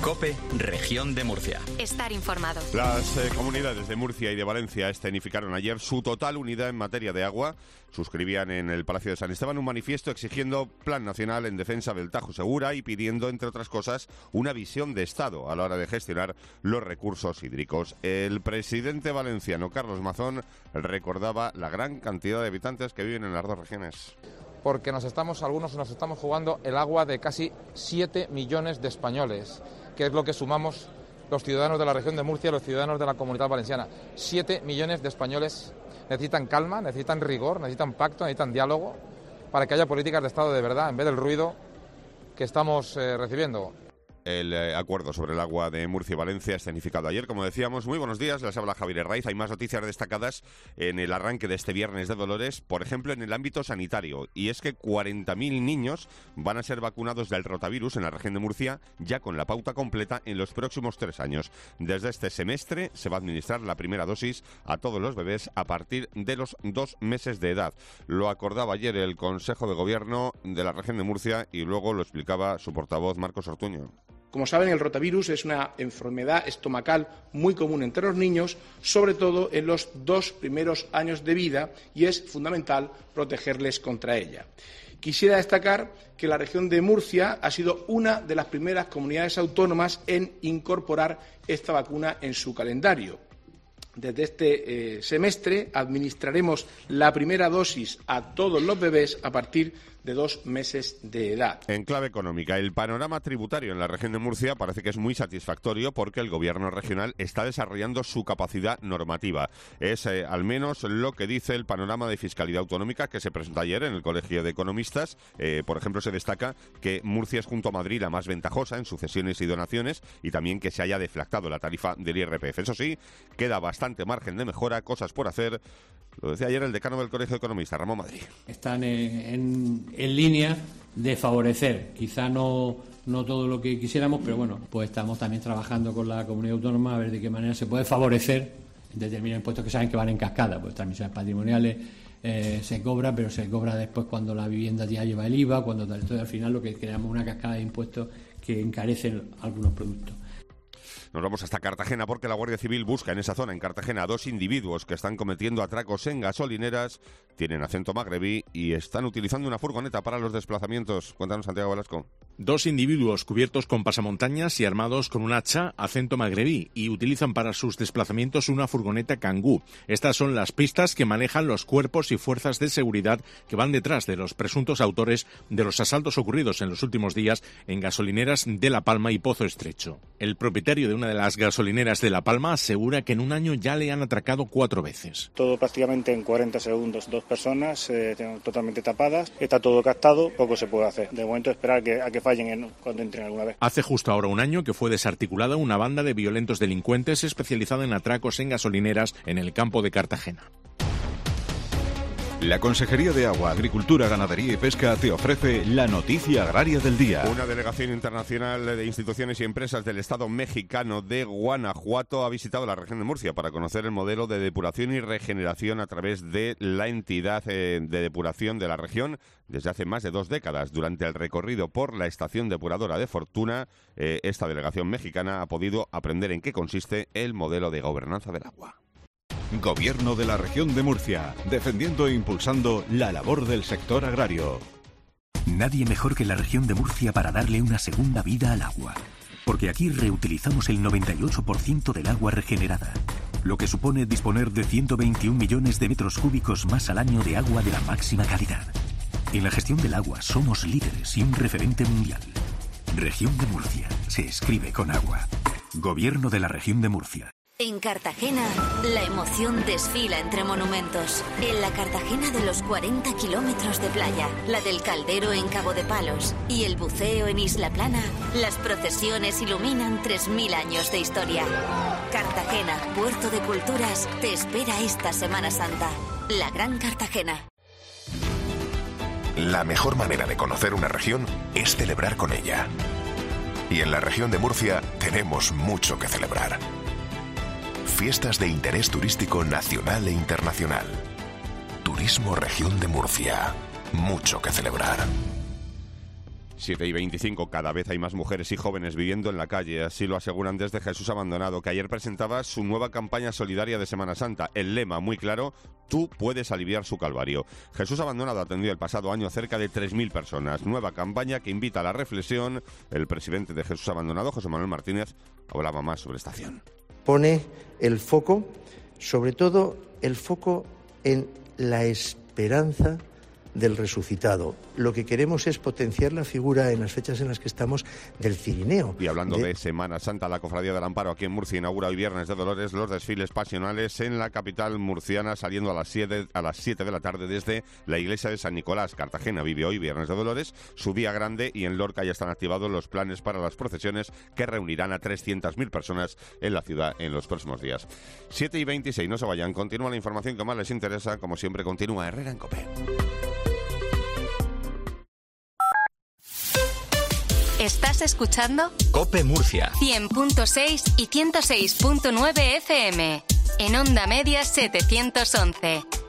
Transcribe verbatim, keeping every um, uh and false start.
COPE, Región de Murcia. Estar informado. Las eh, comunidades de Murcia y de Valencia escenificaron ayer su total unidad en materia de agua. Suscribían en el Palacio de San Esteban un manifiesto exigiendo Plan Nacional en defensa del Tajo Segura y pidiendo, entre otras cosas, una visión de Estado a la hora de gestionar los recursos hídricos. El presidente valenciano, Carlos Mazón, recordaba la gran cantidad de habitantes que viven en las dos regiones. Porque nos estamos, algunos nos estamos jugando el agua de casi siete millones de españoles, que es lo que sumamos los ciudadanos de la región de Murcia y los ciudadanos de la Comunidad Valenciana. siete millones de españoles necesitan calma, necesitan rigor, necesitan pacto, necesitan diálogo para que haya políticas de Estado de verdad, en vez del ruido que estamos eh, recibiendo. El eh, acuerdo sobre el agua de Murcia y Valencia escenificado ayer, como decíamos. Muy buenos días, les habla Javier Herraiz. Hay más noticias destacadas en el arranque de este Viernes de Dolores, por ejemplo, en el ámbito sanitario. Y es que cuarenta mil niños van a ser vacunados del rotavirus en la región de Murcia, ya con la pauta completa en los próximos tres años. Desde este semestre se va a administrar la primera dosis a todos los bebés a partir de los dos meses de edad. Lo acordaba ayer el Consejo de Gobierno de la región de Murcia y luego lo explicaba su portavoz, Marcos Ortuño. Como saben, el rotavirus es una enfermedad estomacal muy común entre los niños, sobre todo en los dos primeros años de vida, y es fundamental protegerles contra ella. Quisiera destacar que la región de Murcia ha sido una de las primeras comunidades autónomas en incorporar esta vacuna en su calendario. Desde este eh, semestre administraremos la primera dosis a todos los bebés a partir de dos meses de edad. En clave económica, el panorama tributario en la región de Murcia parece que es muy satisfactorio porque el gobierno regional está desarrollando su capacidad normativa. Es eh, al menos lo que dice el panorama de fiscalidad autonómica que se presentó ayer en el Colegio de Economistas. Eh, por ejemplo, se destaca que Murcia es junto a Madrid la más ventajosa en sucesiones y donaciones y también que se haya deflactado la tarifa del I R P F. Eso sí, queda bastante margen de mejora, cosas por hacer. Lo decía ayer el decano del Colegio de Economistas, Ramón Madrid. Están en, en, en línea de favorecer, quizá no, no todo lo que quisiéramos, pero bueno, pues estamos también trabajando con la comunidad autónoma a ver de qué manera se puede favorecer determinados impuestos que saben que van en cascada, pues transmisiones patrimoniales eh, se cobra, pero se cobra después cuando la vivienda ya lleva el I V A, cuando tal. Entonces al final lo que creamos es una cascada de impuestos que encarecen algunos productos. Nos vamos hasta Cartagena porque la Guardia Civil busca en esa zona, en Cartagena, a dos individuos que están cometiendo atracos en gasolineras, tienen acento magrebí y están utilizando una furgoneta para los desplazamientos. Cuéntanos, Santiago Velasco. Dos individuos cubiertos con pasamontañas y armados con un hacha acento magrebí y utilizan para sus desplazamientos una furgoneta Kangoo. Estas son las pistas que manejan los cuerpos y fuerzas de seguridad que van detrás de los presuntos autores de los asaltos ocurridos en los últimos días en gasolineras de La Palma y Pozo Estrecho. El propietario de una de las gasolineras de La Palma asegura que en un año ya le han atracado cuatro veces. Todo prácticamente en cuarenta segundos, dos personas eh, totalmente tapadas, está todo captado, poco se puede hacer. De momento esperar que, a que fallen en, cuando entren alguna vez. Hace justo ahora un año que fue desarticulada una banda de violentos delincuentes especializada en atracos en gasolineras en el campo de Cartagena. La Consejería de Agua, Agricultura, Ganadería y Pesca te ofrece la noticia agraria del día. Una delegación internacional de instituciones y empresas del Estado mexicano de Guanajuato ha visitado la región de Murcia para conocer el modelo de depuración y regeneración a través de la entidad de depuración de la región desde hace más de dos décadas. Durante el recorrido por la estación depuradora de Fortuna, eh, esta delegación mexicana ha podido aprender en qué consiste el modelo de gobernanza del agua. Gobierno de la región de Murcia, defendiendo e impulsando la labor del sector agrario. Nadie mejor que la región de Murcia para darle una segunda vida al agua. Porque aquí reutilizamos el noventa y ocho por ciento del agua regenerada, lo que supone disponer de ciento veintiún millones de metros cúbicos más al año de agua de la máxima calidad. En la gestión del agua somos líderes y un referente mundial. Región de Murcia, se escribe con agua. Gobierno de la región de Murcia. En Cartagena, la emoción desfila entre monumentos. En la Cartagena de los cuarenta kilómetros de playa, la del Caldero en Cabo de Palos y el buceo en Isla Plana, las procesiones iluminan tres mil años de historia. Cartagena, puerto de culturas, te espera esta Semana Santa. La Gran Cartagena. La mejor manera de conocer una región es celebrar con ella. Y en la región de Murcia tenemos mucho que celebrar. Fiestas de interés turístico nacional e internacional. Turismo Región de Murcia. Mucho que celebrar. siete y veinticinco, cada vez hay más mujeres y jóvenes viviendo en la calle, así lo aseguran desde Jesús Abandonado, que ayer presentaba su nueva campaña solidaria de Semana Santa. El lema muy claro: tú puedes aliviar su calvario. Jesús Abandonado atendió el pasado año a cerca de tres mil personas. Nueva campaña que invita a la reflexión. El presidente de Jesús Abandonado, José Manuel Martínez, hablaba más sobre esta acción. Pone el foco, sobre todo el foco en la esperanza del resucitado. Lo que queremos es potenciar la figura en las fechas en las que estamos del Cirineo. Y hablando de, de Semana Santa, la Cofradía del Amparo aquí en Murcia inaugura hoy Viernes de Dolores los desfiles pasionales en la capital murciana, saliendo a las siete, a las siete de la tarde desde la iglesia de San Nicolás. Cartagena vive hoy Viernes de Dolores, su día grande, y en Lorca ya están activados los planes para las procesiones que reunirán a trescientas mil personas en la ciudad en los próximos días. siete y veintiséis, no se vayan, continúa la información que más les interesa, como siempre continúa Herrera en COPE. ¿Estás escuchando? COPE Murcia. cien punto seis y ciento seis punto nueve F M. En onda media setecientos once.